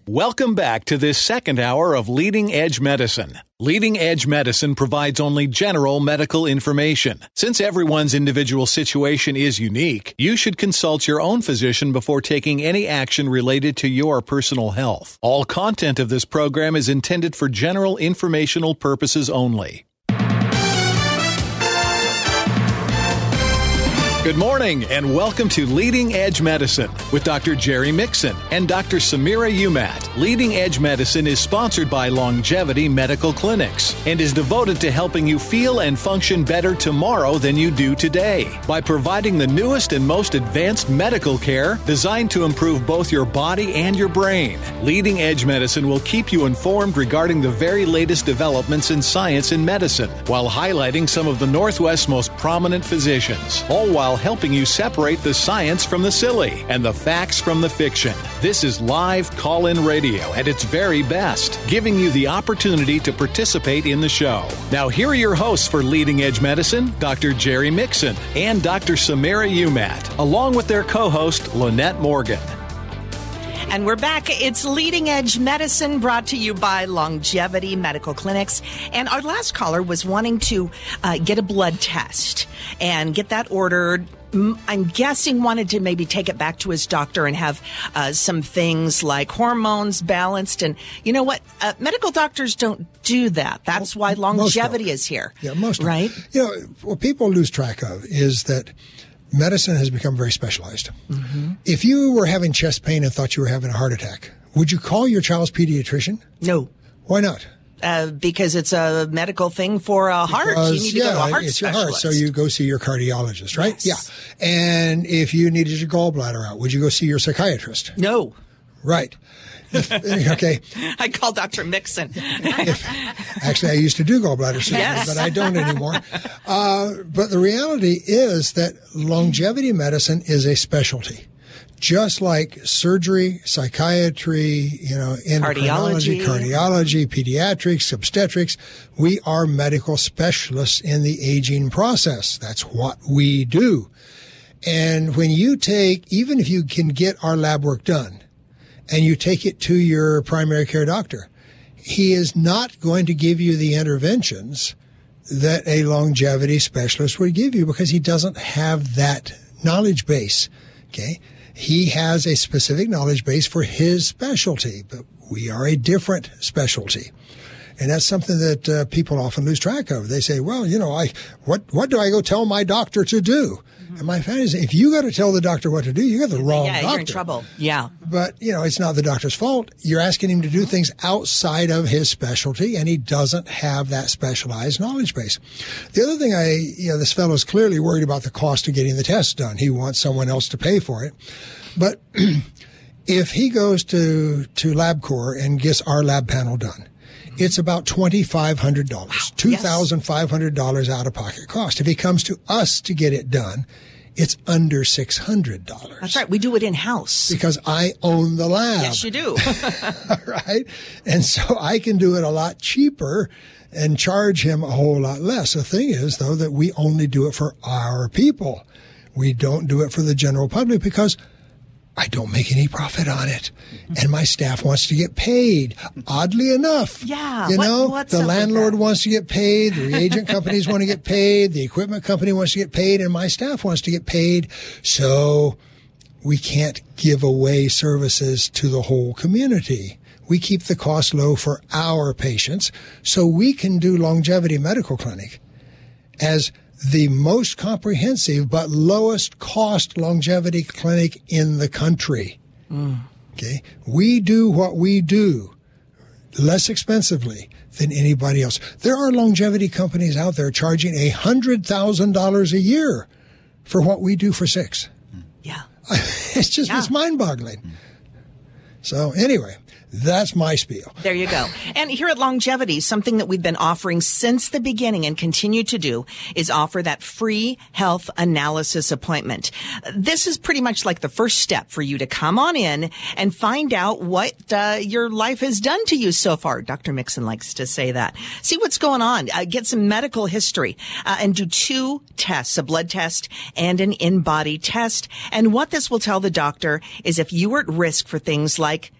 Welcome back to this second hour of Leading Edge Medicine. Leading Edge Medicine provides only general medical information. Since everyone's individual situation is unique, you should consult your own physician before taking any action related to your personal health. All content of this program is intended for general informational purposes only. Good morning and welcome to Leading Edge Medicine with Dr. Jerry Mixon and Dr. Samira Umat. Leading Edge Medicine is sponsored by Longevity Medical Clinics and is devoted to helping you feel and function better tomorrow than you do today by providing the newest and most advanced medical care designed to improve both your body and your brain. Leading Edge Medicine will keep you informed regarding the very latest developments in science and medicine while highlighting some of the Northwest's most prominent physicians, all while helping you separate the science from the silly and the facts from the fiction. This is live call-in radio at its very best, giving you the opportunity to participate in the show. Now, here are your hosts for Leading Edge Medicine, Dr. Jerry Mixon and Dr. Samira Umat, along with their co-host, Lynette Morgan. And we're back. It's Leading Edge Medicine brought to you by Longevity Medical Clinics. And our last caller was wanting to get a blood test and get that ordered. I'm guessing wanted to maybe take it back to his doctor and have some things like hormones balanced. And you know what? Medical doctors don't do that. That's why longevity is here. Yeah, most right? You know, what people lose track of is that medicine has become very specialized. Mm-hmm. If you were having chest pain and thought you were having a heart attack, would you call your child's pediatrician? No. Why not? Because it's a medical thing for a heart. You need to go to a heart it's specialist. Your heart, so you go see your cardiologist, right? Yes. Yeah. And if you needed your gallbladder out, would you go see your psychiatrist? No. Right. Okay. I call Dr. Mixon. Actually, I used to do gallbladder surgery, Yes. but I don't anymore. But the reality is that longevity medicine is a specialty. Just like surgery, psychiatry, endocrinology, cardiology, pediatrics, obstetrics, we are medical specialists in the aging process. That's what we do. And when you even if you can get our lab work done, and you take it to your primary care doctor, he is not going to give you the interventions that a longevity specialist would give you because he doesn't have that knowledge base. Okay. He has a specific knowledge base for his specialty, but we are a different specialty. And that's something that people often lose track of. They say, well, what do I go tell my doctor to do? And my fan is, if you got to tell the doctor what to do, you got the wrong doctor. Yeah, you're in trouble. Yeah. But, it's not the doctor's fault. You're asking him to do things outside of his specialty, and he doesn't have that specialized knowledge base. The other thing this fellow's clearly worried about the cost of getting the test done. He wants someone else to pay for it. But if he goes to LabCorp and gets our lab panel done, it's about $2,500, $2,500 out of pocket cost. If he comes to us to get it done, it's under $600. That's right. We do it in-house. Because I own the lab. Yes, you do. Right? And so I can do it a lot cheaper and charge him a whole lot less. The thing is, though, that we only do it for our people. We don't do it for the general public because I don't make any profit on it. And my staff wants to get paid. Oddly enough. Yeah. The landlord wants to get paid. The reagent companies want to get paid. The equipment company wants to get paid. And my staff wants to get paid. So we can't give away services to the whole community. We keep the cost low for our patients so we can do Longevity Medical Clinic as the most comprehensive but lowest cost longevity clinic in the country. Okay. We do what we do less expensively than anybody else. There are longevity companies out there charging $100,000 a year for what we do for $6,000. Yeah. It's mind-boggling. So anyway, that's my spiel. There you go. And here at Longevity, something that we've been offering since the beginning and continue to do is offer that free health analysis appointment. This is pretty much like the first step for you to come on in and find out what your life has done to you so far. Dr. Mixon likes to say that. See what's going on. Get some medical history and do 2 tests, a blood test and an in-body test. And what this will tell the doctor is if you are at risk for things like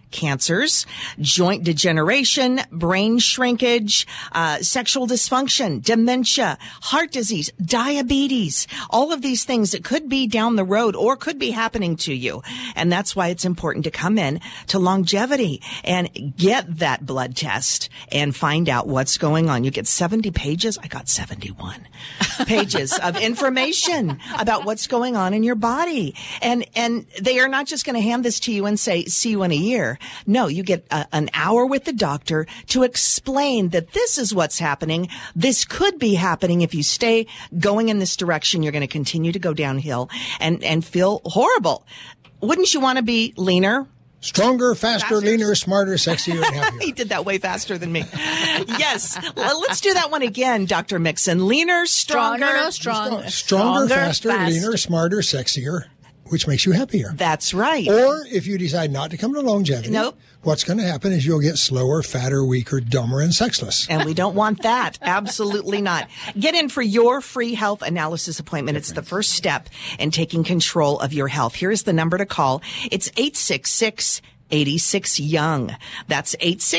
cancers, joint degeneration, brain shrinkage, sexual dysfunction, dementia, heart disease, diabetes, all of these things that could be down the road or could be happening to you. And that's why it's important to come in to Longevity and get that blood test and find out what's going on. You get 70 pages. I got 71 pages of information about what's going on in your body. And they are not just going to hand this to you and say, see you in a year. No, you get an hour with the doctor to explain that this is what's happening. This could be happening if you stay going in this direction. You're going to continue to go downhill and feel horrible. Wouldn't you want to be leaner? Stronger, faster, leaner, smarter, sexier, and happier. He did that way faster than me. Yes. Let's do that one again, Dr. Mixon. Leaner, stronger. Stronger, faster, leaner, smarter, sexier, which makes you happier. That's right. Or if you decide not to come to Longevity, what's going to happen is you'll get slower, fatter, weaker, dumber, and sexless. And we don't want that. Absolutely not. Get in for your free health analysis appointment. It's the first step in taking control of your health. Here's the number to call. It's 866-86-YOUNG. That's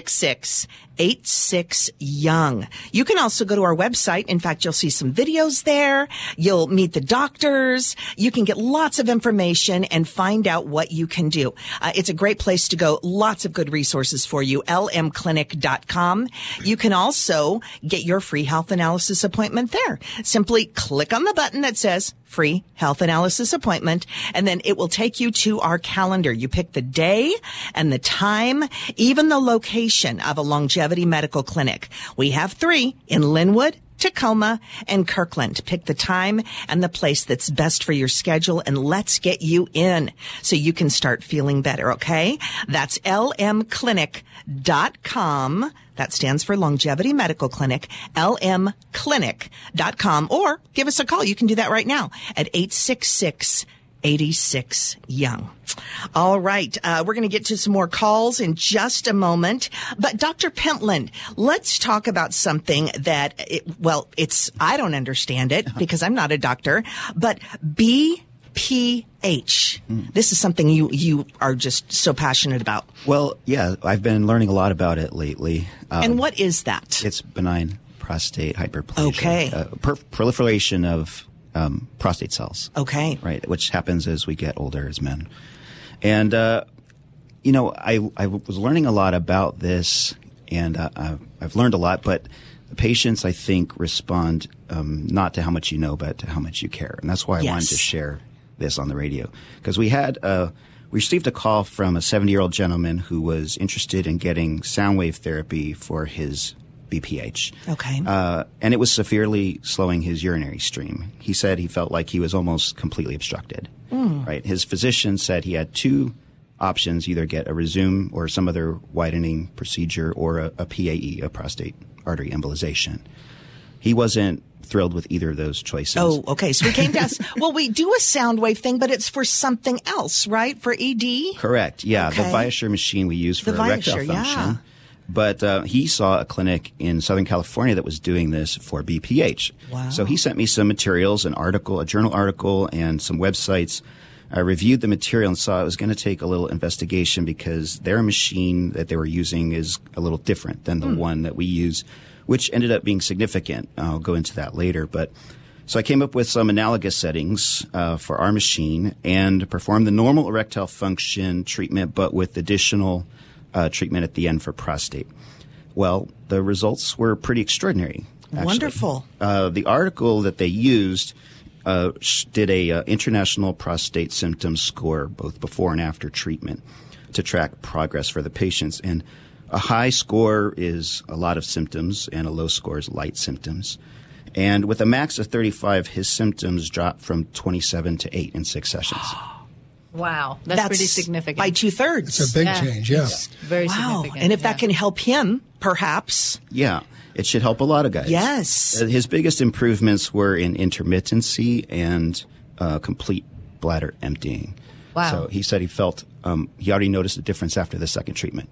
866-86-YOUNG. You can also go to our website. In fact, you'll see some videos there. You'll meet the doctors. You can get lots of information and find out what you can do. It's a great place to go. Lots of good resources for you. lmclinic.com. You can also get your free health analysis appointment there. Simply click on the button that says free health analysis appointment, and then it will take you to our calendar. You pick the day and the time, even the location of a Longevity medical clinic. We have 3 in Linwood, Tacoma, and Kirkland. Pick the time and the place that's best for your schedule, and let's get you in so you can start feeling better, okay? That's lmclinic.com. That stands for Longevity Medical Clinic, lmclinic.com, or give us a call. You can do that right now at 866-86-YOUNG. All right. We're going to get to some more calls in just a moment. But Dr. Pentland, let's talk about something that, I don't understand it because I'm not a doctor, but BPH. This is something you are just so passionate about. Well, yeah, I've been learning a lot about it lately. And what is that? It's benign prostate hyperplasia. Okay. Proliferation of prostate cells. Okay. Right, which happens as we get older as men. And, I was learning a lot about this, and I've learned a lot, but the patients, I think, respond not to how much you know, but to how much you care. And that's why I wanted to share this on the radio. Because we received a call from a 70-year-old gentleman who was interested in getting sound wave therapy for his BPH. Okay. And it was severely slowing his urinary stream. He said he felt like he was almost completely obstructed. Right. His physician said he had 2 options, either get a Rezum or some other widening procedure or a PAE, a prostate artery embolization. He wasn't thrilled with either of those choices. Oh, okay. So we came to us. Well, we do a sound wave thing, but it's for something else, right? For ED? Correct. Yeah. Okay. The ViaSure machine we use for erectile function. Yeah. But he saw a clinic in Southern California that was doing this for BPH. Wow. So he sent me some materials, a journal article, and some websites. I reviewed the material and saw it was going to take a little investigation because their machine that they were using is a little different than the one that we use, which ended up being significant. I'll go into that later. But so I came up with some analogous settings for our machine and performed the normal erectile function treatment, but with additional treatment at the end for prostate. Well, the results were pretty extraordinary. Actually. Wonderful. The article that they used did a international prostate symptom score both before and after treatment to track progress for the patients. And a high score is a lot of symptoms, and a low score is light symptoms. And with a max of 35, his symptoms dropped from 27 to 8 in 6 sessions. Wow. That's pretty significant. By 2/3. It's a big change, yeah. Very significant. And if that can help him, perhaps. Yeah. It should help a lot of guys. Yes. His biggest improvements were in intermittency and complete bladder emptying. Wow. So he said he felt he already noticed a difference after the second treatment.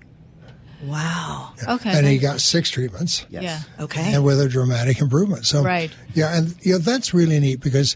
Wow. Yeah. Okay. And he got 6 treatments. Yes. Yeah. Okay. And with a dramatic improvement. So, right. Yeah, and that's really neat because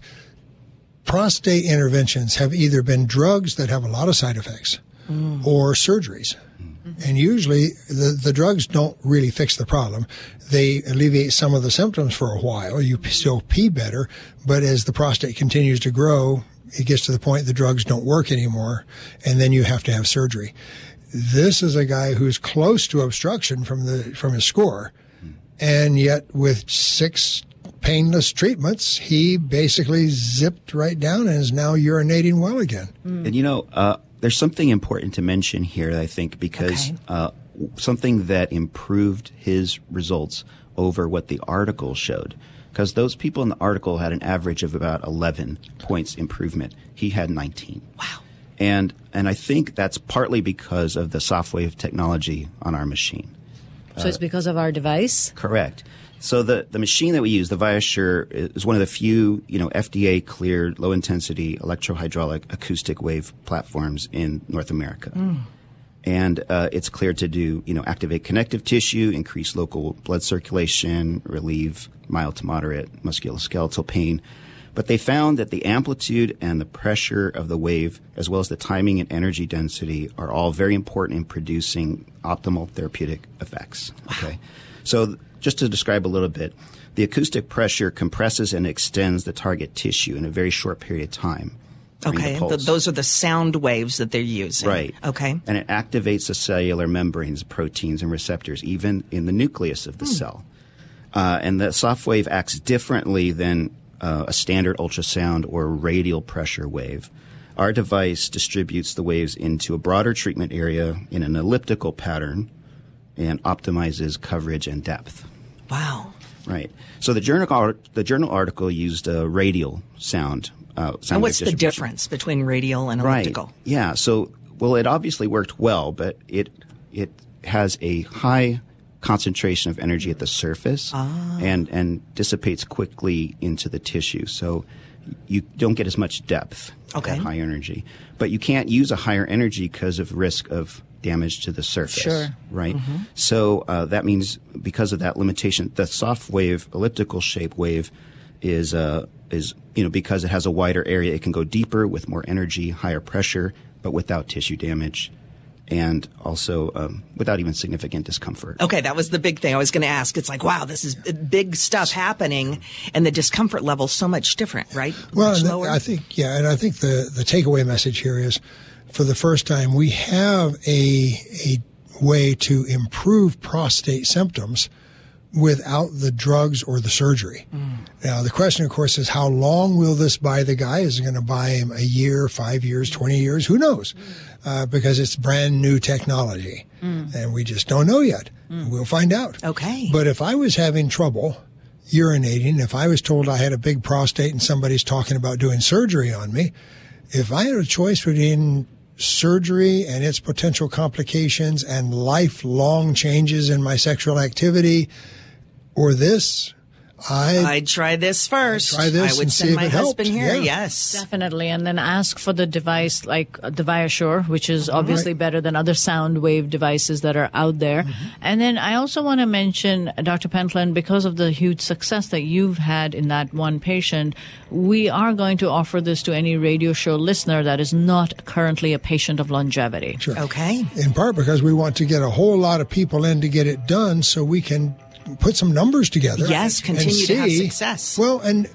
prostate interventions have either been drugs that have a lot of side effects or surgeries. And usually the drugs don't really fix the problem. They alleviate some of the symptoms for a while. You still pee better, but as the prostate continues to grow, it gets to the point the drugs don't work anymore, and then you have to have surgery. This is a guy who's close to obstruction from his score, and yet with 6 painless treatments, he basically zipped right down and is now urinating well again. And there's something important to mention here, I think, because something that improved his results over what the article showed. Because those people in the article had an average of about 11 points improvement. He had 19. Wow. And I think that's partly because of the SoftWave technology on our machine. So it's because of our device? Correct. So the machine that we use, the ViaSure, is one of the few, FDA-cleared low-intensity electrohydraulic acoustic wave platforms in North America. And it's cleared to do, activate connective tissue, increase local blood circulation, relieve mild to moderate musculoskeletal pain. But they found that the amplitude and the pressure of the wave, as well as the timing and energy density, are all very important in producing optimal therapeutic effects. Wow. Okay, so just to describe a little bit, the acoustic pressure compresses and extends the target tissue in a very short period of time. Okay, those are the sound waves that they're using. Right. Okay. And it activates the cellular membranes, proteins, and receptors, even in the nucleus of the cell. And the SoftWave acts differently than a standard ultrasound or radial pressure wave. Our device distributes the waves into a broader treatment area in an elliptical pattern and optimizes coverage and depth. Wow. Right. So the journal article used a radial sound. And what's the difference between radial and elliptical? Right. Yeah. So, it obviously worked well, but it has a high concentration of energy at the surface and dissipates quickly into the tissue. So you don't get as much depth at high energy. But you can't use a higher energy because of risk of damage to the surface. Sure. Right? Mm-hmm. So that means because of that limitation, the SoftWave elliptical shape wave is because it has a wider area, it can go deeper with more energy, higher pressure, but without tissue damage. And also without even significant discomfort. Okay, that was the big thing I was going to ask. It's like, wow, this is big stuff happening, and the discomfort level is so much different, right? Well, much lower. I think the takeaway message here is, for the first time, we have a way to improve prostate symptoms without the drugs or the surgery. Now, the question, of course, is how long will this buy the guy? Is it going to buy him a year, 5 years, 20 years? Who knows? Because it's brand new technology, and we just don't know yet. We'll find out. Okay. But if I was having trouble urinating, if I was told I had a big prostate and somebody's talking about doing surgery on me, if I had a choice between surgery and its potential complications and lifelong changes in my sexual activity, or this, I'd try this first. Try this. I would and send see my if it husband helped. here. Yeah. Yes, definitely, and then ask for the device like the ViaSure, which is obviously better than other sound wave devices that are out there. And then I also want to mention, Dr. Pentland, because of the huge success that you've had in that one patient, we are going to offer this to any radio show listener that is not currently a patient of longevity. Sure. Okay. In part because we want to get a whole lot of people in to get it done, so we can put some numbers together. Yes, continue to have success. Well,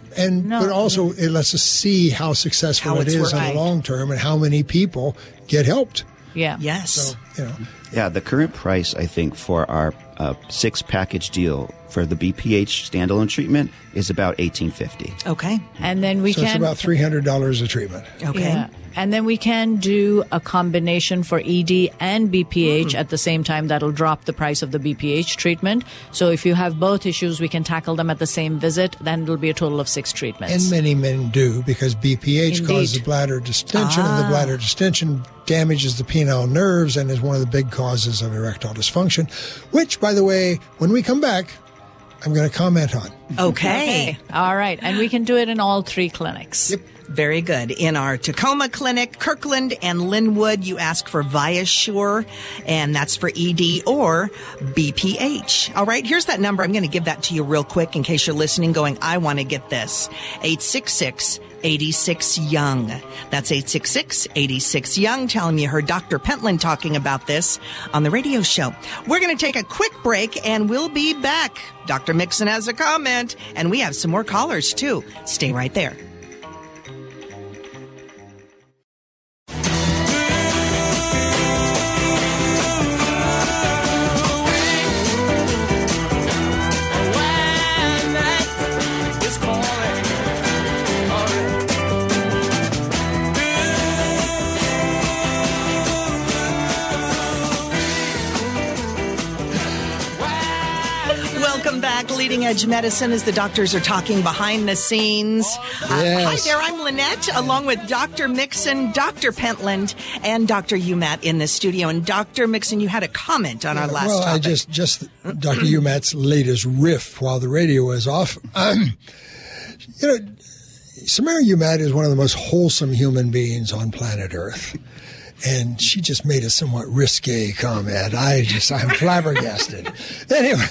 but also it lets us see how successful it is in the long term and how many people get helped. Yeah. Yes. So, Yeah, the current price, I think, for our 6-package deal for the BPH standalone treatment is about $1,850. Okay. And then it's about $300 a treatment. Okay. Yeah. And then we can do a combination for ED and BPH at the same time. That'll drop the price of the BPH treatment. So if you have both issues, we can tackle them at the same visit. Then it'll be a total of 6 treatments. And many men do, because BPH causes bladder distension, and the bladder distension damages the penile nerves and is one of the big causes of erectile dysfunction, which, by the way, when we come back, I'm going to comment on. Okay. All right. And we can do it in all 3 clinics. Yep. Very good. In our Tacoma clinic, Kirkland and Linwood, you ask for ViaSure, and that's for ED or BPH. All right, here's that number. I'm going to give that to you real quick in case you're listening going, I want to get this. 866-86-YOUNG. That's 866-86-YOUNG. Tell him you heard Dr. Pentland talking about this on the radio show. We're going to take a quick break, and we'll be back. Dr. Mixon has a comment, and we have some more callers, too. Stay right there. Leading Edge Medicine as the doctors are talking behind the scenes. Hi there, I'm Lynette, along with Dr. Mixon, Dr. Pentland, and Dr. Umat in the studio. And Dr. Mixon, you had a comment on our last topic. I just Dr. Umat's latest riff while the radio was off. Samira Umat is one of the most wholesome human beings on planet Earth. And she just made a somewhat risque comment. I'm flabbergasted. Anyway.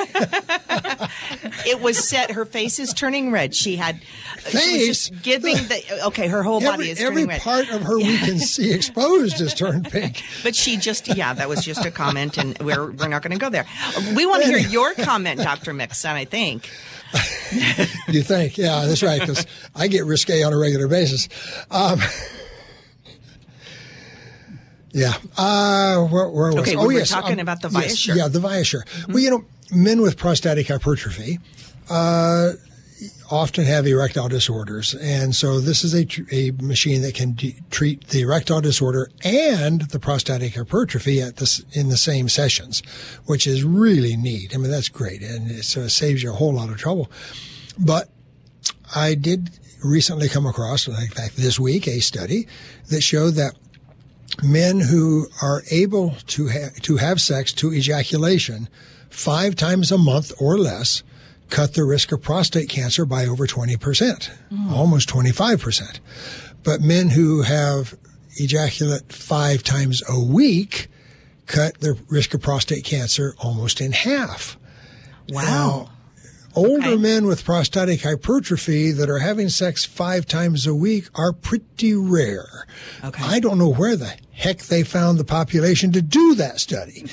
It was set. Her face is turning red. She was just giving her whole body is turning red. Every part of her we can see exposed is turned pink. But that was just a comment, and we're not going to go there. We want to hear your comment, Dr. Mixon, I think. You think? Yeah, that's right, because I get risque on a regular basis. Yeah. Where was okay, we were talking about the ViaSure. Yes, the ViaSure. Mm-hmm. Well, men with prostatic hypertrophy often have erectile disorders. And so this is a machine that can treat the erectile disorder and the prostatic hypertrophy in the same sessions, which is really neat. I mean, that's great. And so it saves you a whole lot of trouble. But I did recently come across, in fact, this week, a study that showed that men who are able to have sex to ejaculation 5 times a month or less cut the risk of prostate cancer by over 20%, almost 25%. But men who have ejaculate 5 times a week cut the risk of prostate cancer almost in half. Wow. Now, older men with prostatic hypertrophy that are having sex 5 times a week are pretty rare. Okay. I don't know where the heck they found the population to do that study.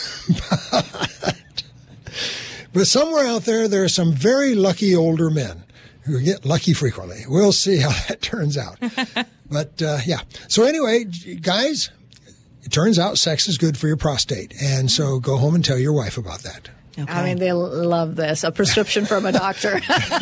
But somewhere out there are some very lucky older men who get lucky frequently. We'll see how that turns out. But, yeah. So anyway, guys, it turns out sex is good for your prostate. And so go home and tell your wife about that. Okay. I mean, they'll love this. A prescription from a doctor.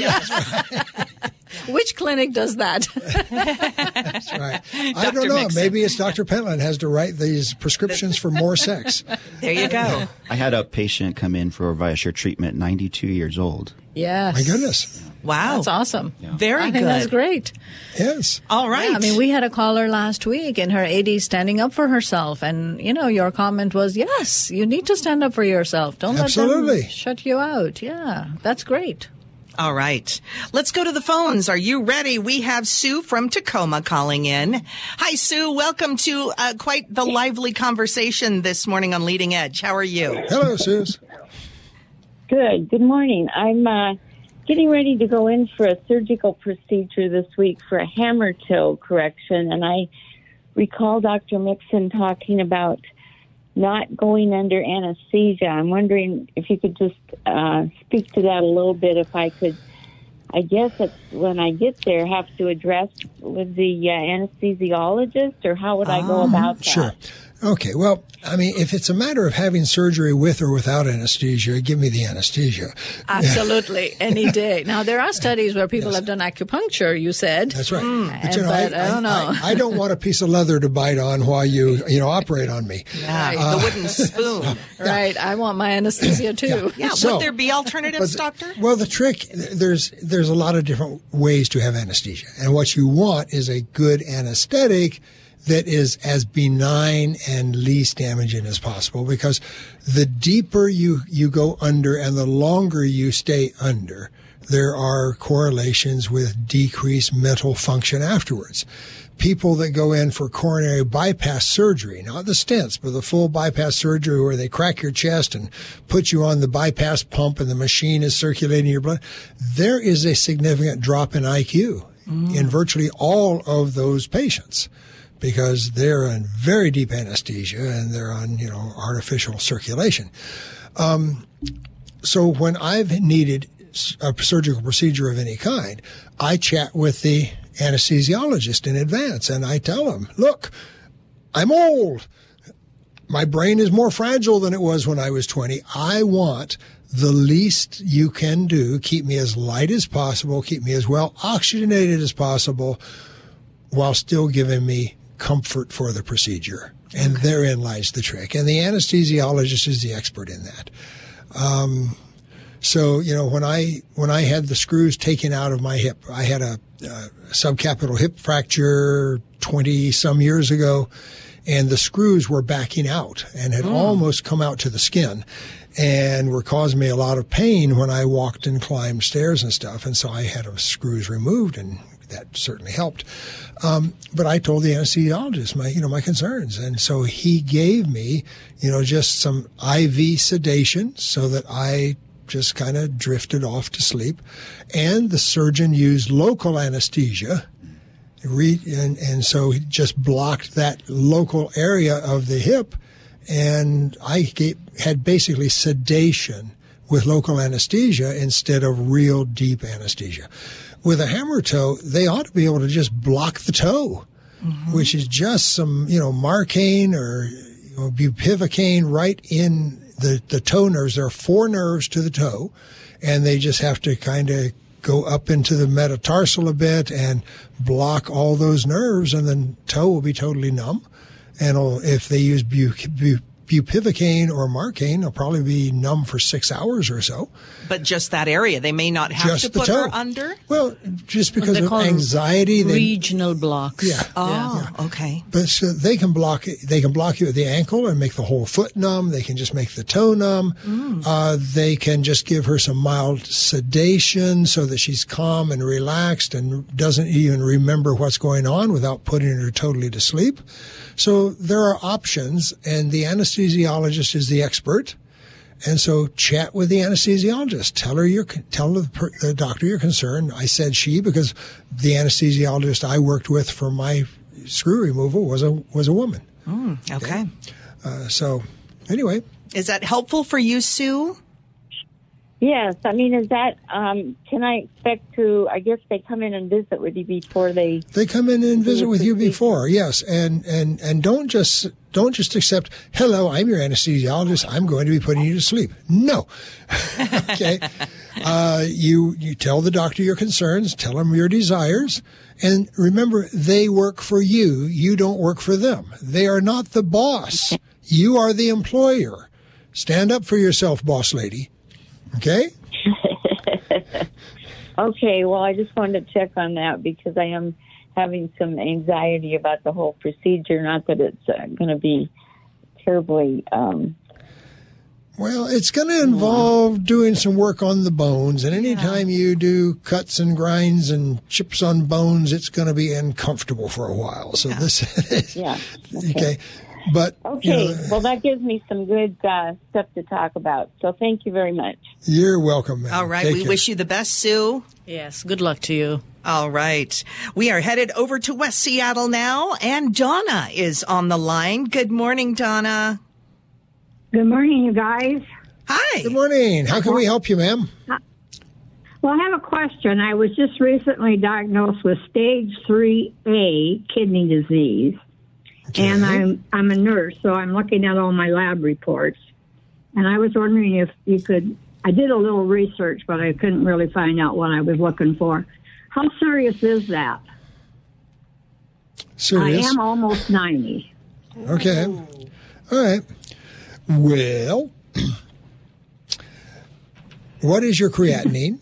Which clinic does that? That's right. I don't know. Mixon. Maybe it's Dr. Pentland has to write these prescriptions for more sex. There you go. I had a patient come in for a ViaSure treatment, 92 years old. Yes. My goodness. Wow. That's awesome. Yeah. Very I good. think that's great. Yes. All right. Yeah, I mean, we had a caller last week in her 80s standing up for herself. And, your comment was, yes, you need to stand up for yourself. Don't let them shut you out. Yeah, that's great. All right. Let's go to the phones. Are you ready? We have Sue from Tacoma calling in. Hi, Sue. Welcome to quite the lively conversation this morning on Leading Edge. How are you? Hello, Suze. Good. Good morning. I'm getting ready to go in for a surgical procedure this week for a hammer toe correction, and I recall Dr. Mixon talking about not going under anesthesia. I'm wondering if you could just speak to that a little bit, if I could. I guess it's when I get there, have to address with the anesthesiologist, or how would I go about that? Sure. Okay. Well, I mean, if it's a matter of having surgery with or without anesthesia, give me the anesthesia. Absolutely. Any day. Now, there are studies where people have done acupuncture, you said. That's right. But I don't know. I don't want a piece of leather to bite on while you operate on a the wooden spoon. Right. I want my anesthesia, too. Yeah. Would there be alternatives, doctor? Well, the trick, there's a lot of different ways to have anesthesia. And what you want is a good anesthetic that is as benign and least damaging as possible, because the deeper you go under and the longer you stay under, there are correlations with decreased mental function afterwards. People that go in for coronary bypass surgery, not the stents, but the full bypass surgery where they crack your chest and put you on the bypass pump and the machine is circulating your blood, there is a significant drop in IQ in virtually all of those patients because they're in very deep anesthesia and they're on, artificial circulation. So when I've needed a surgical procedure of any kind, I chat with the anesthesiologist in advance and I tell him, look, I'm old. My brain is more fragile than it was when I was 20. I want the least you can do, keep me as light as possible, keep me as well oxygenated as possible while still giving me comfort for the procedure. And therein lies the trick. And the anesthesiologist is the expert in that. So, when I had the screws taken out of my hip, I had a subcapital hip fracture 20 some years ago, and the screws were backing out and had almost come out to the skin and were causing me a lot of pain when I walked and climbed stairs and stuff. And so I had the screws removed, and that certainly helped. But I told the anesthesiologist my concerns. And so he gave me, just some IV sedation so that I just kind of drifted off to sleep. And the surgeon used local anesthesia. And so he just blocked that local area of the hip. And I had basically sedation with local anesthesia instead of real deep anesthesia. With a hammer toe, they ought to be able to just block the toe, which is just some, Marcaine or bupivacaine right in the toe nerves. There are 4 nerves to the toe, and they just have to kind of go up into the metatarsal a bit and block all those nerves, and the toe will be totally numb. And if they use bupivacaine or Marcaine, it'll probably be numb for 6 hours or so. But just that area. They may not have just to put her under? Well, just because of anxiety. Regional blocks. Yeah. Oh, okay. But so they can block you at the ankle and make the whole foot numb. They can just make the toe numb. They can just give her some mild sedation so that she's calm and relaxed and doesn't even remember what's going on without putting her totally to sleep. So there are options, and the anesthesiologist is the expert. And so chat with the anesthesiologist. Tell the doctor your concern. I said she because the anesthesiologist I worked with for my screw removal was a woman. Okay. So anyway. Is that helpful for you, Sue? Yes. I mean, is that, can I expect to, I guess they come in and visit with you before they come in and visit with you before, yes. And don't just accept, hello, I'm your anesthesiologist, I'm going to be putting you to sleep. No. Okay. You tell the doctor your concerns, tell them your desires, and remember, they work for you. You don't work for them. They are not the boss. You are the employer. Stand up for yourself, boss lady. Okay? Okay, well, I just wanted to check on that because I am having some anxiety about the whole procedure. Not that it's going to be terribly... Well, it's going to involve doing some work on the bones, and anytime you do cuts and grinds and chips on bones, it's going to be uncomfortable for a while. So this... Yeah. Okay. But okay, well, that gives me some good stuff to talk about. So thank you very much. You're welcome, ma'am. All right. Take We care. wish you the best, Sue. Yes. Good luck to you. All right. We are headed over to West Seattle now, and Donna is on the line. Good morning, Donna. Good morning, you guys. Hi. Good morning. How can we help you, ma'am? Well, I have a question. I was just recently diagnosed with stage 3A kidney disease. Okay. And I'm a nurse, so I'm looking at all my lab reports. And I was wondering if you could, I did a little research, but I couldn't really find out what I was looking for. How serious is that? Serious? I am almost 90. Okay. All right. Well, what is your creatinine?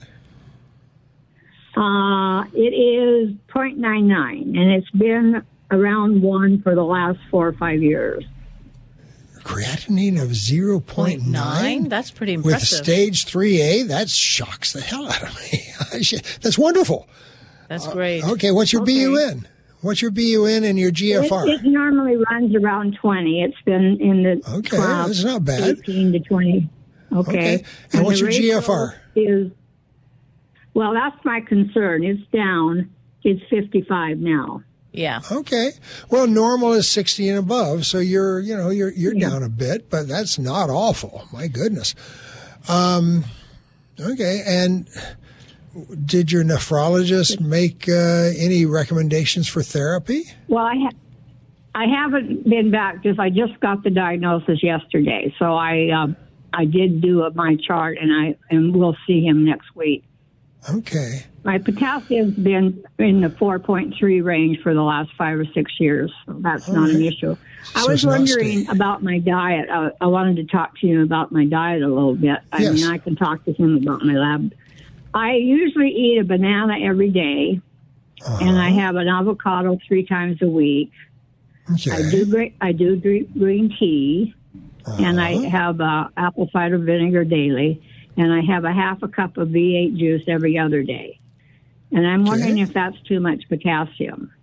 It is 0.99, and it's been around 1 for the last 4 or 5 years. creatinine of 0.9? That's pretty impressive. With stage 3A, that shocks the hell out of me. That's wonderful. That's great. Okay, what's your BUN? What's your BUN and your GFR? It normally runs around 20. It's been in the 12, that's not bad. 18 to 20. Okay. And what's your GFR? Well, that's my concern. It's down. It's 55 now. Yeah. Okay. Well, normal is 60 and above, so you're down a bit, but that's not awful. My goodness. Okay. And did your nephrologist make any recommendations for therapy? Well, I haven't been back because I just got the diagnosis yesterday. So I did do my chart, and we'll see him next week. Okay. My potassium's been in the 4.3 range for the last 5 or 6 years, so that's not an issue. I was wondering about my diet. I wanted to talk to you about my diet a little bit. I mean, I can talk to him about my lab. I usually eat a banana every day, and I have an avocado 3 times a week. Okay. I do drink green tea, and I have apple cider vinegar daily, and I have a half a cup of V8 juice every other day. And I'm wondering if that's too much potassium.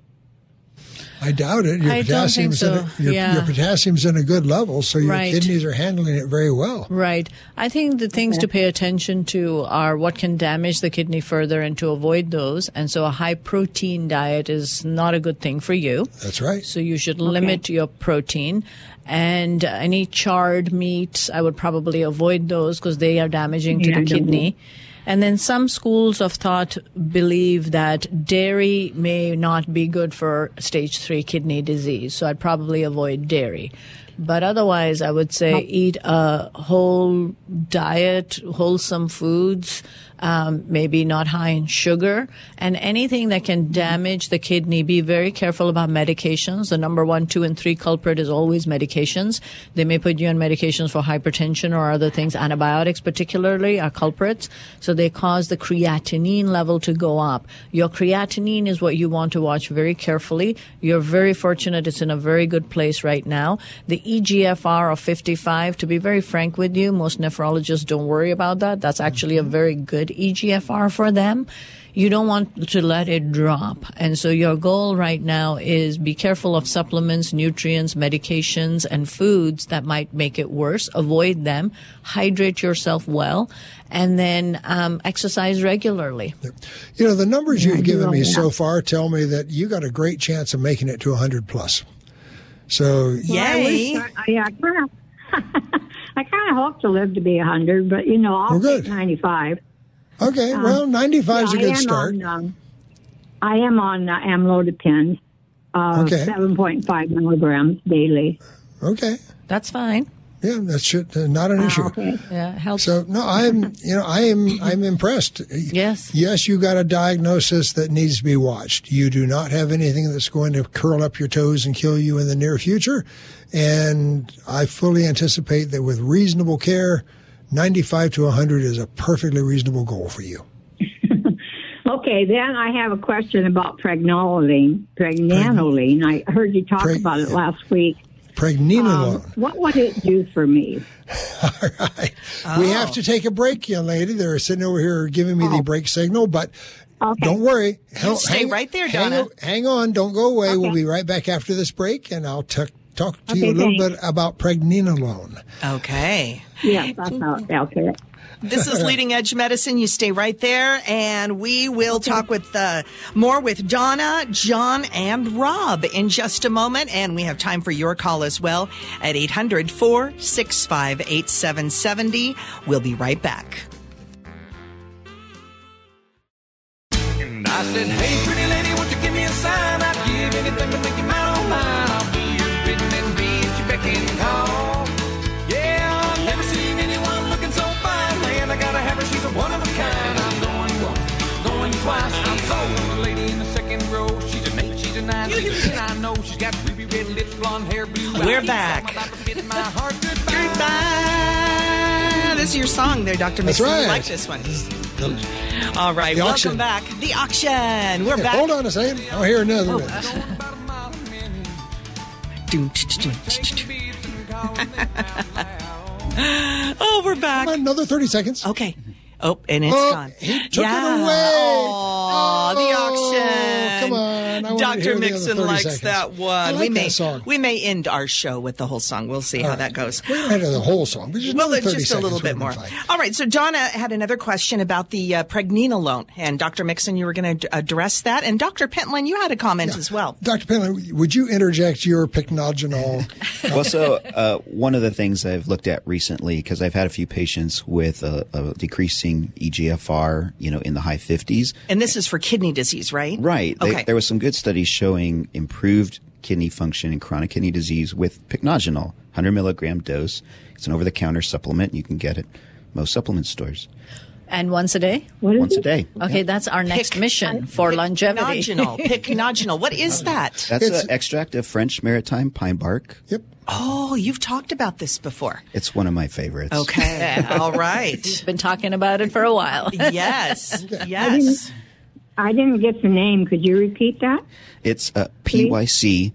I doubt it. I don't think so. Your potassium's in a good level, so your kidneys are handling it very well. Right. I think the things to pay attention to are what can damage the kidney further and to avoid those. And so a high-protein diet is not a good thing for you. That's right. So you should limit your protein. And any charred meats, I would probably avoid those because they are damaging to the kidney. And then some schools of thought believe that dairy may not be good for stage 3 kidney disease. So I'd probably avoid dairy. But otherwise, I would say eat a whole diet, wholesome foods, maybe not high in sugar, and anything that can damage the kidney. Be very careful about medications. The number 1, 2, and 3 culprit is always medications. They may put you on medications for hypertension or other things. Antibiotics particularly are culprits. So they cause the creatinine level to go up. Your creatinine is what you want to watch very carefully. You're very fortunate it's in a very good place right now. The EGFR of 55, to be very frank with you, most nephrologists don't worry about that. That's actually a very good EGFR for them. You don't want to let it drop. And so your goal right now is be careful of supplements, nutrients, medications, and foods that might make it worse. Avoid them. Hydrate yourself well. And then exercise regularly. You know, the numbers you've given me so far tell me that you got a great chance of making it to 100 plus. So, yay! I kind of hope to live to be 100, but I'll take 95. Okay, well, 95 is a good start. I am on amlodipine, 7.5 milligrams daily. Okay, that's fine. Yeah, that's not an issue. Okay. Yeah, it helps. So no, I'm impressed. Yes, you got a diagnosis that needs to be watched. You do not have anything that's going to curl up your toes and kill you in the near future, and I fully anticipate that with reasonable care, 95 to 100 is a perfectly reasonable goal for you. Okay, then I have a question about pregnanolone. I heard you talk about it last week. Pregnenolone. What would it do for me? All right. We have to take a break, young lady. They're sitting over here giving me the break signal, but don't worry. Stay right there, Donna. Hang on. Don't go away. Okay. We'll be right back after this break, and I'll talk to you a little bit about pregnenolone. Okay. Yeah, that's okay. This is Leading Edge Medicine. You stay right there, and we will talk with more with Donna, John, and Rob in just a moment. And we have time for your call as well at 800-465-8770. We'll be right back. And I said, hey, pretty lady, won't you give me a sign? I'd give anything to make you mine on mine. I'll be your bitten and be at your beck and call. Yeah, I've never seen anyone looking so fine. Man, I gotta have her, she's a one of a kind. I'm going once, going twice. I'm sold. The lady in the second row, she's an 8, she's a 9, she's a 10. I know she's got ruby red lips, blonde hair, blue eyes. We're back. Goodbye. This is your song there, Dr. Mixon. That's right. You like this one. All right, welcome back. The auction. We're back. Hold on a second. I'll hear another one. Oh, we're back. Come on, another 30 seconds. Okay. Oh, and it's gone. He took it away. Oh, the auction. Come on. I wanted to Dr. hear the Mixon other 30 likes seconds. that one. I like that song. We may end our show with the whole song. We'll see how that goes. We don't have the whole song, but just Well, another 30 just a seconds little bit would more. have been fine. All right. So Donna had another question about the pregnenolone. And Dr. Mixon, you were going to address that. And Dr. Pentland, you had a comment as well. Dr. Pentland, would you interject your pycnogenol? Well, so one of the things I've looked at recently, because I've had a few patients with a decreasing EGFR, in the high 50s. And this is for kidney disease, right? Right. Okay. There was some good studies showing improved kidney function in chronic kidney disease with pycnogenol, 100 milligram dose. It's an over-the-counter supplement. You can get it most supplement stores. And once a day? Once a day. Okay, that's our next mission for longevity. Pycnogenol. What is that? That's an extract of French maritime pine bark. Yep. Oh, you've talked about this before. It's one of my favorites. Okay. All right. We've been talking about it for a while. Yes. Yes. I didn't get the name. Could you repeat that? It's PYC.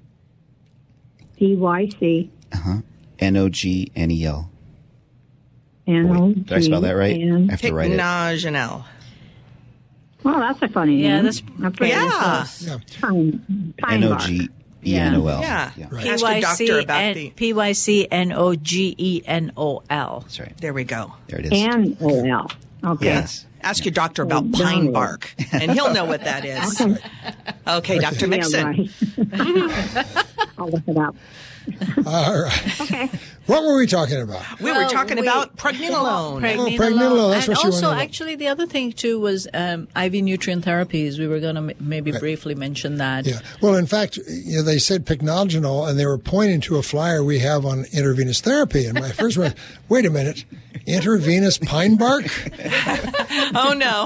PYC. NOGNEL. N-O-G. Did I spell that right? I have to write it. Pycnogenol. Well, that's a funny name. Yeah, that's pretty Yeah. Pine bark. NOGENOL. Yeah. Right. Ask your doctor about the... PYCNOGENOL. That's right. There we go. There it is. N-O-L. Okay. Yes. Ask your doctor about pine bark, and he'll know what that is. Okay, Dr. Mixon. Yeah, right. I'll look it up. All right. Okay. What were we talking about? We were talking about pregnenolone. Pregnenolone, that's and what you also, wanted to know. actually, the other thing, too, was IV nutrient therapies. We were going to maybe briefly mention that. Yeah. Well, in fact, they said pycnogenol, and they were pointing to a flyer we have on intravenous therapy. And my first one, wait a minute, intravenous pine bark? Oh, no.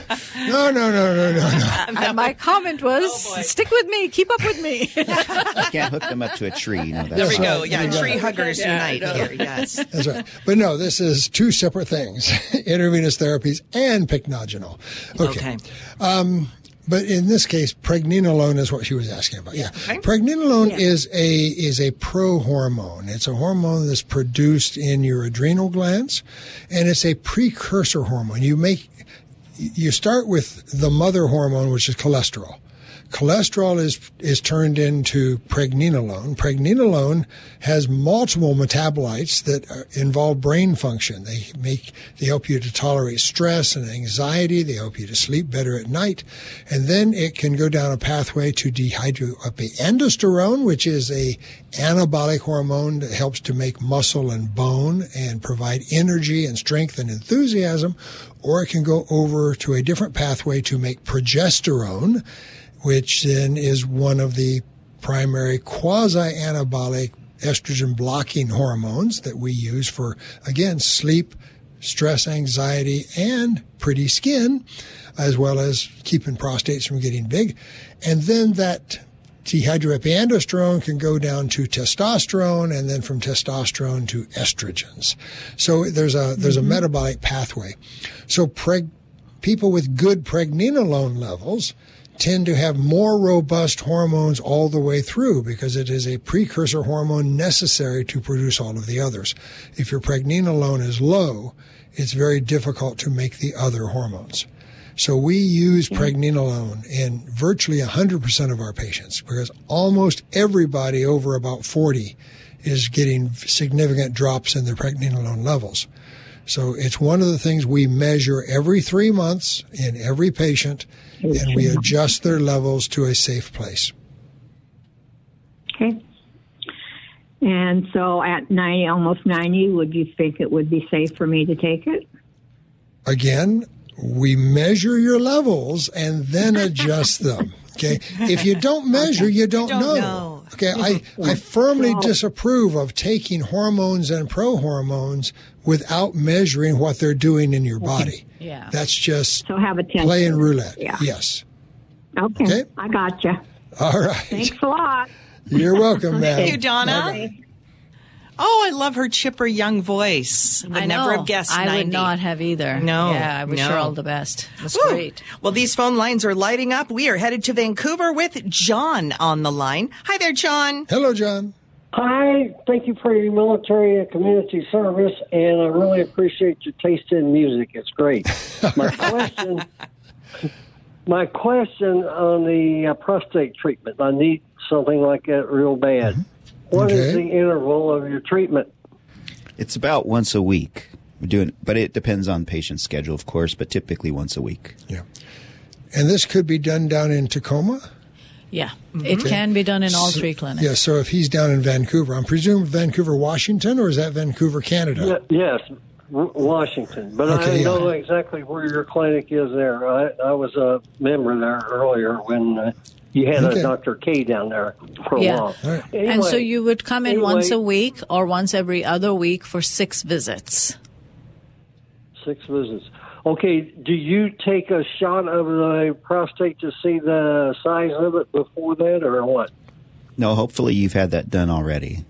No. And my comment was, stick with me, keep up with me. You can't hook them up to a tree. There we go. Yeah, Right. tree huggers unite here. Yes. That's right. But no, this is two separate things, intravenous therapies and pycnogenol. Okay. But in this case, pregnenolone is what she was asking about. Yeah. Okay. Pregnenolone is a prohormone. It's a hormone that's produced in your adrenal glands, and it's a precursor hormone. You start with the mother hormone, which is cholesterol. Cholesterol is turned into pregnenolone. Pregnenolone has multiple metabolites that involve brain function. They help you to tolerate stress and anxiety. They help you to sleep better at night. And then it can go down a pathway to dehydroepiandrosterone, which is a anabolic hormone that helps to make muscle and bone and provide energy and strength and enthusiasm. Or it can go over to a different pathway to make progesterone, which then is one of the primary quasi-anabolic estrogen-blocking hormones that we use for, again, sleep, stress, anxiety, and pretty skin, as well as keeping prostates from getting big. And then that dehydroepiandrosterone can go down to testosterone, and then from testosterone to estrogens. So there's a metabolic pathway. So people with good pregnenolone levels tend to have more robust hormones all the way through because it is a precursor hormone necessary to produce all of the others. If your pregnenolone is low, it's very difficult to make the other hormones. So we use pregnenolone in virtually 100% of our patients because almost everybody over about 40 is getting significant drops in their pregnenolone levels. So it's one of the things we measure every 3 months in every patient, and we adjust their levels to a safe place. Okay. And so at 90, almost 90, would you think it would be safe for me to take it? Again, we measure your levels and then adjust them. Okay. If you don't measure, you don't know. Okay. I firmly disapprove of taking hormones and prohormones without measuring what they're doing in your body. Yeah. That's just So have a test. playing roulette. Yeah. Yes. Okay. I gotcha. All right. Thanks a lot. You're welcome, ma'am. Thank you, Donna. Bye-bye. Oh, I love her chipper young voice. Would never have guessed 90. I would not have either. No. Yeah, I wish no. her all the best. That's Woo. great. Well, these phone lines are lighting up. We are headed to Vancouver with John on the line. Hi there, John. Hello, John. Hi, thank you for your military and community service, and I really appreciate your taste in music. It's great. My question on the prostate treatment, I need something like that real bad. What is the interval of your treatment? It's about once a week. We're doing, but it depends on patient schedule, of course, but typically once a week. Yeah. And this could be done down in Tacoma? Yeah, it can be done in all three clinics. Yeah, so if he's down in Vancouver, I'm presuming Vancouver, Washington, or is that Vancouver, Canada? Yes, Washington. But I know exactly where your clinic is there. I was a member there earlier when you had a Dr. K down there for a while. Right. Anyway, and so you would come in once a week or once every other week for 6 visits. 6 visits. Okay, do you take a shot of the prostate to see the size of it before that, or what? No, hopefully you've had that done already.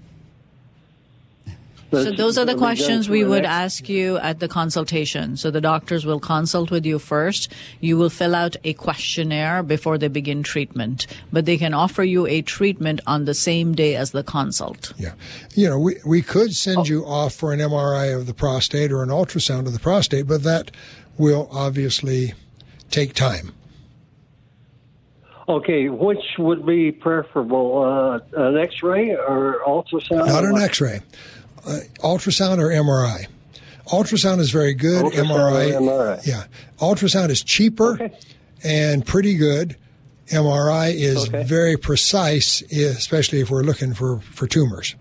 So those are the questions we would ask you at the consultation. So the doctors will consult with you first. You will fill out a questionnaire before they begin treatment. But they can offer you a treatment on the same day as the consult. Yeah. You know, we could send you off for an MRI of the prostate or an ultrasound of the prostate, but that will obviously take time. Okay, which would be preferable, an X-ray or ultrasound? Not an X-ray. Ultrasound or MRI. Ultrasound is very good. MRI. Yeah. Ultrasound is cheaper and pretty good. MRI is very precise, especially if we're looking for tumors.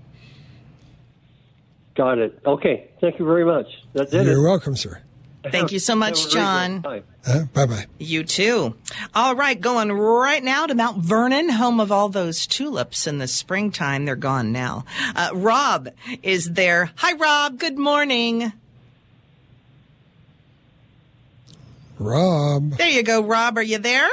Got it. Okay. Thank you very much. That's it. You're welcome, sir. Thank you so much, John. Bye-bye. You too. All right, going right now to Mount Vernon, home of all those tulips in the springtime. They're gone now. Rob is there. Hi, Rob. Good morning. Rob. There you go, Rob. Are you there?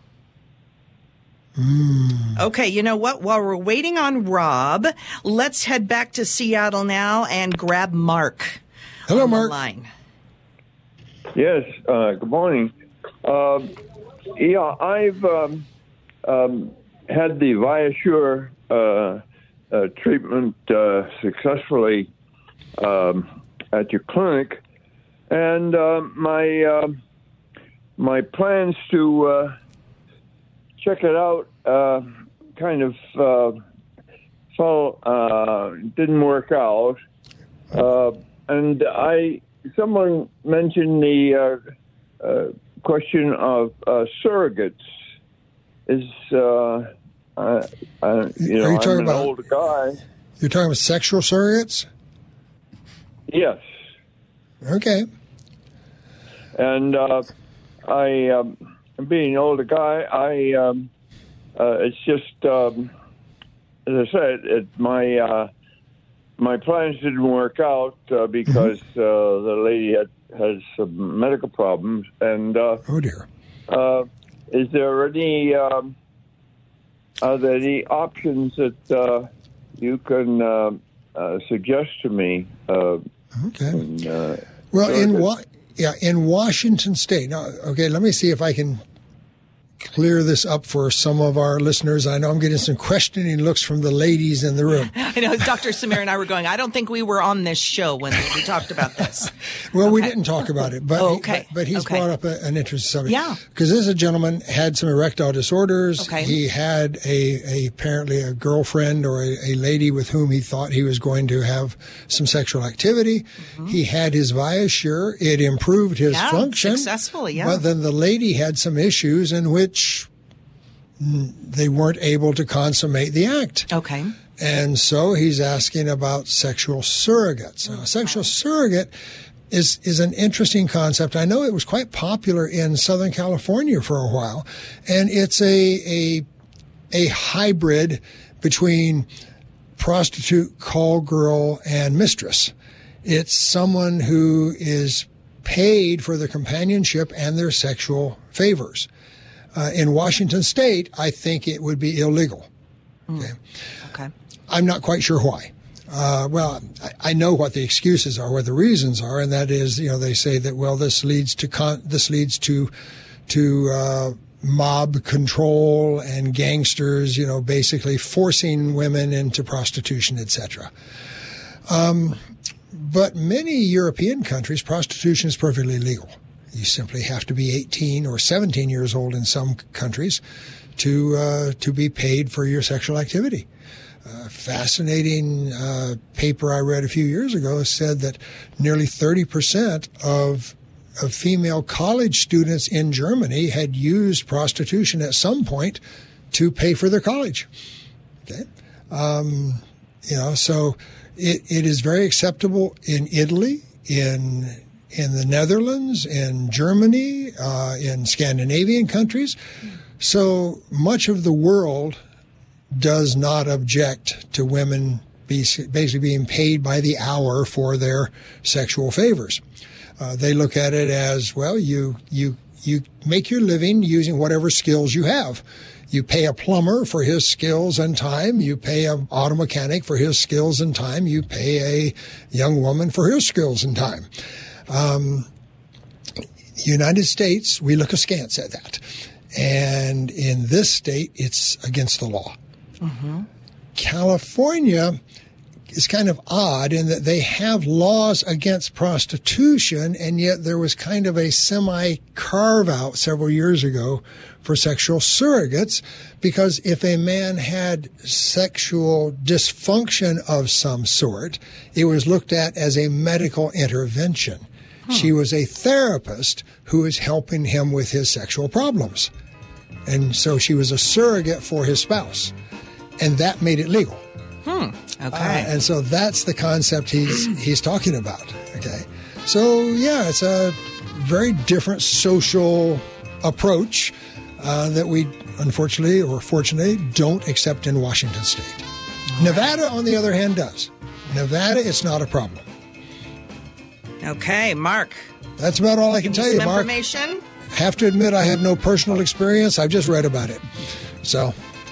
Okay, you know what? While we're waiting on Rob, let's head back to Seattle now and grab Mark. Hello, Mark. Line. Yes, good morning. I've had the ViaSure treatment successfully at your clinic, and my plans to check it out kind of didn't work out, and someone mentioned the question of surrogates. Is I'm an older guy. You're talking about sexual surrogates? Yes. Okay. And being an older guy, it's just as I said, my plans didn't work out because the lady has some medical problems. And oh dear. Is there any are there any options that you can suggest to me? Okay. Well, in Washington State. Now, okay, let me see if I can clear this up for some of our listeners. I know I'm getting some questioning looks from the ladies in the room. I know Dr. Samir and I were going, I don't think we were on this show when we talked about this. Well, we didn't talk about it, but but he's brought up an interesting subject. Yeah. Because this gentleman had some erectile disorders. Okay. He had apparently a girlfriend or a lady with whom he thought he was going to have some sexual activity. Mm-hmm. He had his ViaSure. It improved his function. Successfully, But then the lady had some issues in which they weren't able to consummate the act. Okay. And so he's asking about sexual surrogates. Now, a sexual surrogate is an interesting concept. I know it was quite popular in Southern California for a while, and it's a hybrid between prostitute, call girl, and mistress. It's someone who is paid for their companionship and their sexual favors. In Washington State, I think it would be illegal. Okay. I'm not quite sure why. Well, I know what the excuses are, what the reasons are, and that is, they say that this leads to mob control and gangsters, basically forcing women into prostitution, etc. But many European countries, prostitution is perfectly legal. You simply have to be 18 or 17 years old in some countries to be paid for your sexual activity. Fascinating paper I read a few years ago said that nearly 30% of female college students in Germany had used prostitution at some point to pay for their college. Okay, so it is very acceptable in Italy, in the Netherlands, in Germany, in Scandinavian countries. So much of the world does not object to women basically being paid by the hour for their sexual favors. They look at it as, well, you make your living using whatever skills you have. You pay a plumber for his skills and time. You pay an auto mechanic for his skills and time. You pay a young woman for her skills and time. United States, we look askance at that. And in this state, it's against the law. Mm-hmm. California is kind of odd in that they have laws against prostitution, and yet there was kind of a semi-carve-out several years ago for sexual surrogates, because if a man had sexual dysfunction of some sort, it was looked at as a medical intervention. She was a therapist who was helping him with his sexual problems. And so she was a surrogate for his spouse. And that made it legal. Okay. And so that's the concept he's talking about. Okay. So, yeah, it's a very different social approach that we, unfortunately or fortunately, don't accept in Washington State. Nevada, on the other hand, does. Nevada, it's not a problem. Okay, Mark. That's about all I can tell you, Mark. Information? Have to admit I have no personal experience. I've just read about it. So.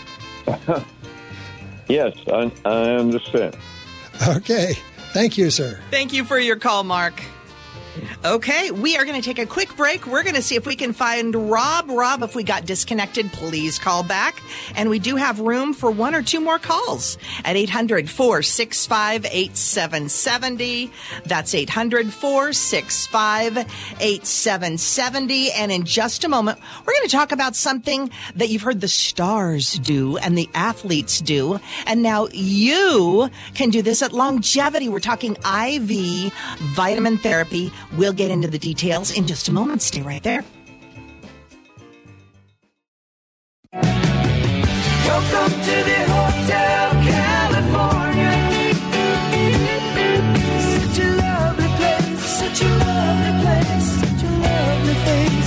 Yes, I understand. Okay. Thank you, sir. Thank you for your call, Mark. Okay, we are going to take a quick break. We're going to see if we can find Rob. Rob, if we got disconnected, please call back. And we do have room for one or two more calls at 800-465-8770. That's 800-465-8770. And in just a moment, we're going to talk about something that you've heard the stars do and the athletes do. And now you can do this at Longevity. We're talking IV vitamin therapy. We'll get into the details in just a moment. Stay right there. Welcome to the Hotel California. Such a lovely place, such a lovely place, such a lovely place.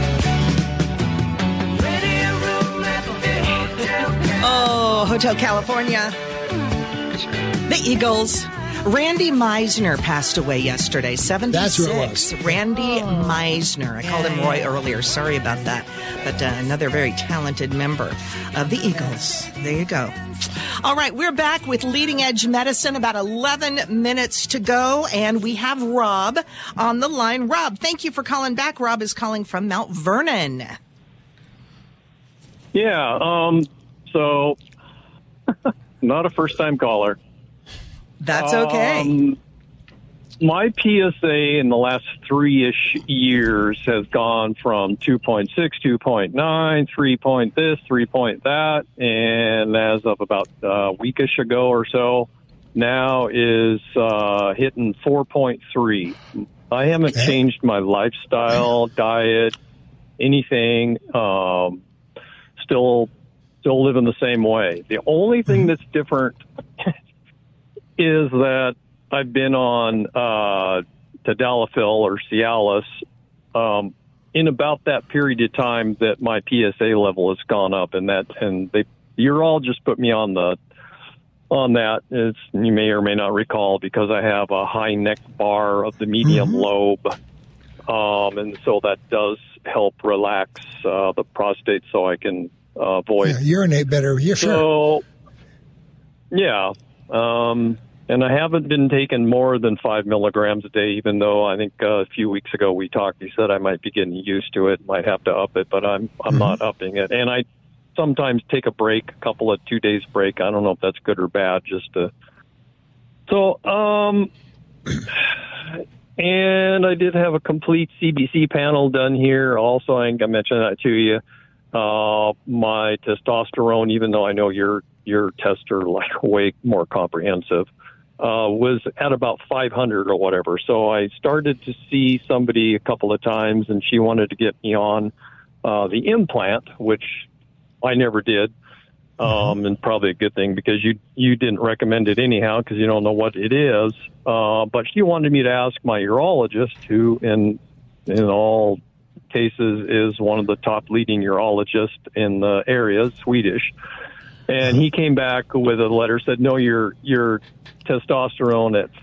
Radio room at the Hotel California. Oh, Hotel California. The Eagles. Randy Meisner passed away yesterday, 76. That's who it was. Randy Meisner. I called him Roy earlier. Sorry about that. But another very talented member of the Eagles. There you go. All right, we're back with Leading Edge Medicine. About 11 minutes to go, and we have Rob on the line. Rob, thank you for calling back. Rob is calling from Mount Vernon. Yeah, so not a first-time caller. That's okay. My PSA in the last 3-ish years has gone from 2.6, 2.9, 3 point this, 3 point that, and as of about a weekish ago or so, now is hitting 4.3. I haven't changed my lifestyle, diet, anything. Still living the same way. The only thing that's different is that I've been on Tadalafil or Cialis in about that period of time that my PSA level has gone up, and you're all just put me on that. You may or may not recall, because I have a high neck bar of the medium lobe, and so that does help relax the prostate, so I can avoid urinate better. You're sure. Yeah. And I haven't been taking more than 5 milligrams a day, even though I think a few weeks ago we talked. He said I might be getting used to it, might have to up it, but I'm not upping it. And I sometimes take a break, a couple of 2 days break. I don't know if that's good or bad, just to. So, and I did have a complete CBC panel done here. Also, I think I mentioned that to you. My testosterone, even though I know your tests are like way more comprehensive, was at about 500 or whatever. So I started to see somebody a couple of times, and she wanted to get me on the implant, which I never did. And probably a good thing because you didn't recommend it anyhow because you don't know what it is. But she wanted me to ask my urologist, who in all cases is one of the top leading urologists in the area, Swedish. And he came back with a letter, said, no, your testosterone at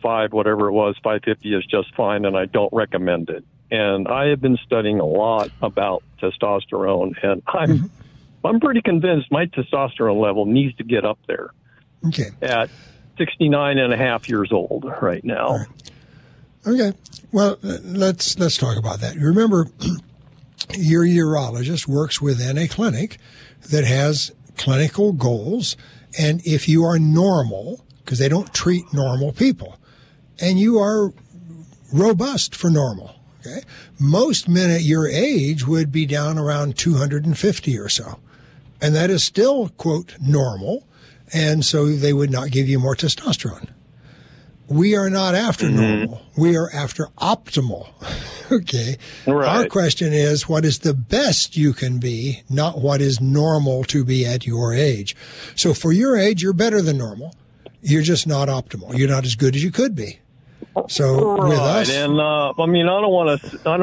550 is just fine, and I don't recommend it. And I have been studying a lot about testosterone, and I'm pretty convinced my testosterone level needs to get up there. Okay. At 69 and a half years old right now. All right. Okay. Well, let's talk about that. Remember, your urologist works within a clinic that has clinical goals, and if you are normal, because they don't treat normal people, and you are robust for normal, okay? Most men at your age would be down around 250 or so. And that is still, quote, normal, and so they would not give you more testosterone. We are not after normal. We are after optimal, okay? Right. Our question is, what is the best you can be, not what is normal to be at your age. So for your age, you're better than normal. You're just not optimal. You're not as good as you could be. So with us, and I mean, I don't want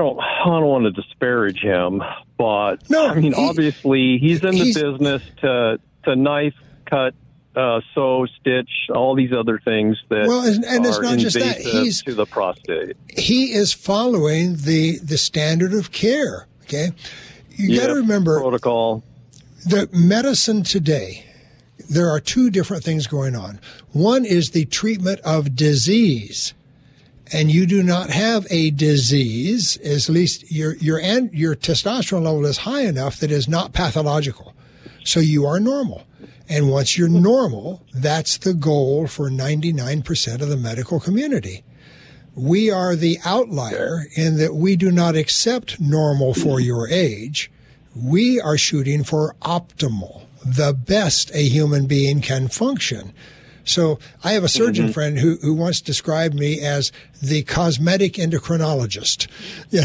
to disparage him, but no, I mean, obviously, he's in the business to knife, cut, sew, stitch, all these other things that and it's are not just that. invasive to the prostate. He is following the standard of care. Okay, you got to remember protocol. The medicine today. There are two different things going on. One is the treatment of disease. And you do not have a disease, at least your testosterone level is high enough that it is not pathological. So you are normal. And once you're normal, that's the goal for 99% of the medical community. We are the outlier in that we do not accept normal for your age. We are shooting for optimal, the best a human being can function. So I have a surgeon friend who once described me as the cosmetic endocrinologist, you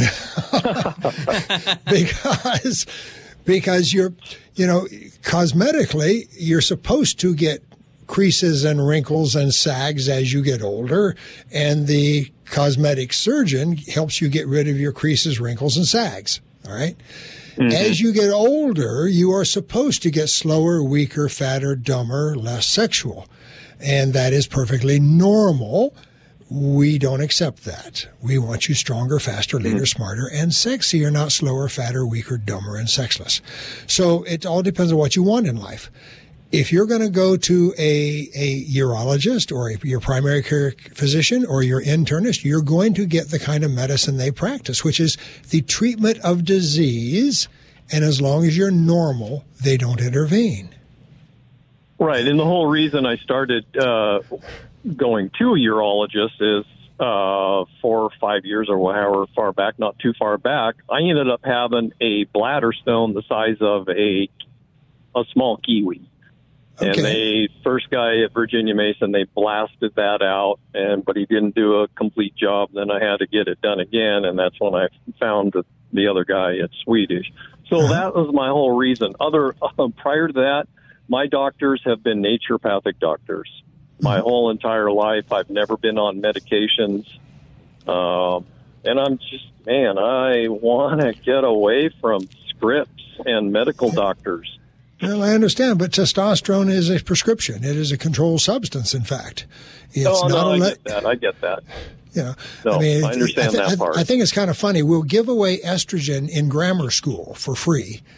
know, because you're, you know, cosmetically, you're supposed to get creases and wrinkles and sags as you get older, and the cosmetic surgeon helps you get rid of your creases, wrinkles, and sags. All right. As you get older, you are supposed to get slower, weaker, fatter, dumber, less sexual. And that is perfectly normal. We don't accept that. We want you stronger, faster, leaner, smarter, and sexier, not slower, fatter, weaker, dumber, and sexless. So it all depends on what you want in life. If you're going to go to a urologist or your primary care physician or your internist, you're going to get the kind of medicine they practice, which is the treatment of disease. And as long as you're normal, they don't intervene. Right, and the whole reason I started going to a urologist is 4 or 5 years or however far back, not too far back, I ended up having a bladder stone the size of a small kiwi. Okay. And the first guy at Virginia Mason, they blasted that out, but he didn't do a complete job. Then I had to get it done again, and that's when I found the other guy at Swedish. So that was my whole reason. Prior to that, my doctors have been naturopathic doctors. My whole entire life, I've never been on medications. And I'm just, I want to get away from scripts and medical doctors. Well, I understand, but testosterone is a prescription. It is a controlled substance, in fact. I get that. Yeah, I understand that part. I think it's kind of funny. We'll give away estrogen in grammar school for free,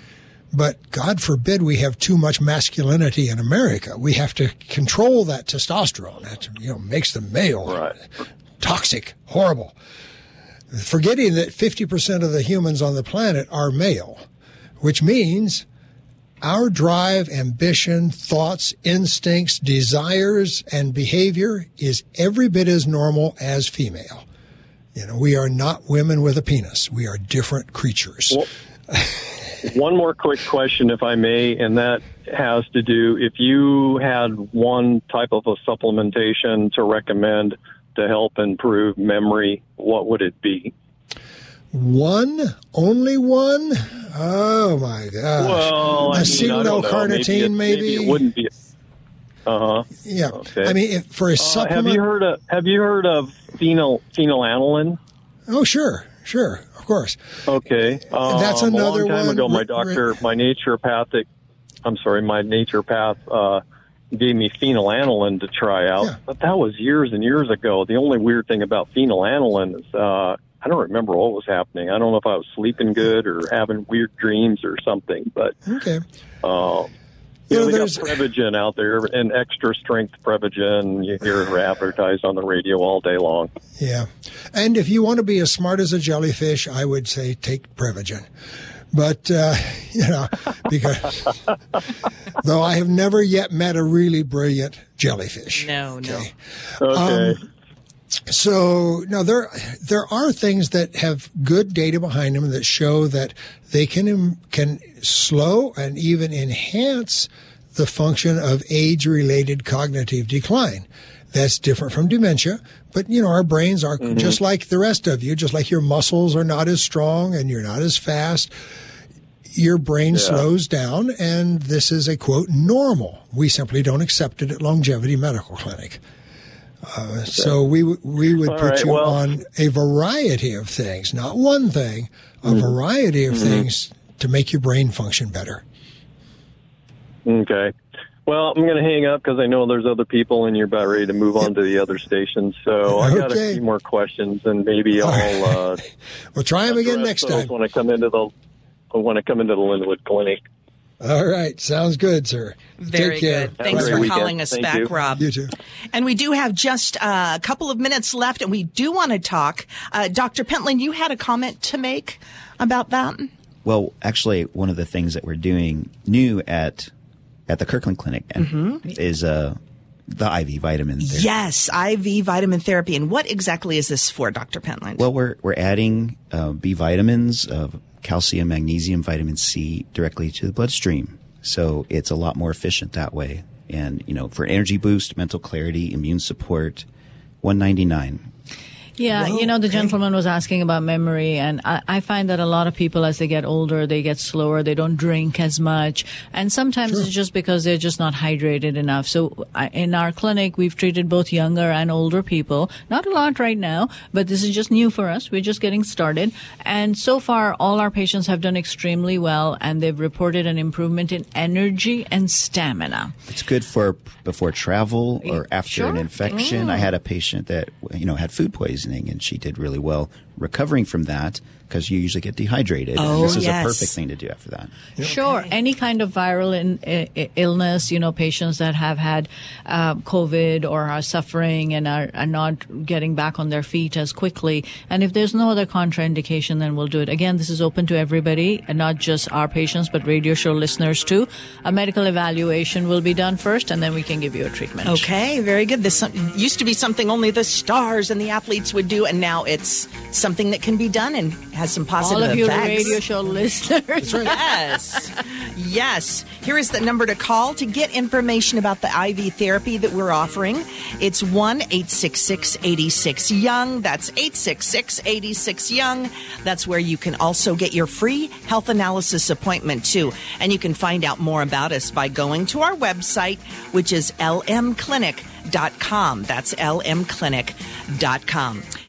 But God forbid we have too much masculinity in America. We have to control that testosterone. That, makes the male toxic, horrible. Forgetting that 50% of the humans on the planet are male, which means our drive, ambition, thoughts, instincts, desires, and behavior is every bit as normal as female. We are not women with a penis. We are different creatures. Well, one more quick question, if I may, and that has to do, if you had one type of a supplementation to recommend to help improve memory, what would it be? One? Only one? Oh, my gosh. Well, acetylcarnitine, maybe? It wouldn't be. Yeah. Okay. I mean, for a supplement. Have you heard of phenylalanine? Oh, sure, of course. Okay. That's another one. A long time ago, my naturopath gave me phenylalanine to try out, but that was years and years ago. The only weird thing about phenylalanine is I don't remember what was happening. I don't know if I was sleeping good or having weird dreams or something, but okay. We got Prevagen out there, and extra strength Prevagen. You hear it advertised on the radio all day long. Yeah. And if you want to be as smart as a jellyfish, I would say take Prevagen. But, because though I have never yet met a really brilliant jellyfish. No. Okay. So, no, there are things that have good data behind them that show that they can slow and even enhance the function of age-related cognitive decline. That's different from dementia, but, our brains are just like the rest of you, just like your muscles are not as strong and you're not as fast. Your brain slows down, and this is a, quote, normal. We simply don't accept it at Longevity Medical Clinic. So we would put you on a variety of things, not one thing, a variety of things to make your brain function better. Okay. Well, I'm going to hang up because I know there's other people and you're about ready to move on to the other stations. So I got a few more questions, and maybe I'll we'll try them again next time when I come into the Linwood Clinic. All right. Sounds good, sir. Very good. Thanks for calling us back, Rob. You too. And we do have just a couple of minutes left, and we do want to talk. Dr. Pentland, you had a comment to make about that? Well, actually, one of the things that we're doing new at the Kirkland Clinic is the IV vitamin therapy. Yes, IV vitamin therapy. And what exactly is this for, Dr. Pentland? Well, we're adding B vitamins, calcium, magnesium, vitamin C directly to the bloodstream. So it's a lot more efficient that way. And, for energy boost, mental clarity, immune support, $199. Yeah, the gentleman was asking about memory, and I find that a lot of people, as they get older, they get slower, they don't drink as much, and sometimes it's just because they're just not hydrated enough. So in our clinic, we've treated both younger and older people. Not a lot right now, but this is just new for us. We're just getting started. And so far, all our patients have done extremely well, and they've reported an improvement in energy and stamina. It's good for before travel or after an infection. I had a patient that, had food poisoning, and she did really well recovering from that, because you usually get dehydrated. And this is a perfect thing to do after that. Sure. Any kind of viral illness, patients that have had COVID or are suffering and are not getting back on their feet as quickly. And if there's no other contraindication, then we'll do it. Again, this is open to everybody, and not just our patients, but radio show listeners too. A medical evaluation will be done first, and then we can give you a treatment. Okay, very good. This used to be something only the stars and the athletes would do, and now it's something that can be done and has some positive effects. All of you radio show listeners. That's right. Yes. Here is the number to call to get information about the IV therapy that we're offering. It's 1-866-86-YOUNG. That's 866-86-YOUNG. That's where you can also get your free health analysis appointment, too. And you can find out more about us by going to our website, which is lmclinic.com. That's lmclinic.com.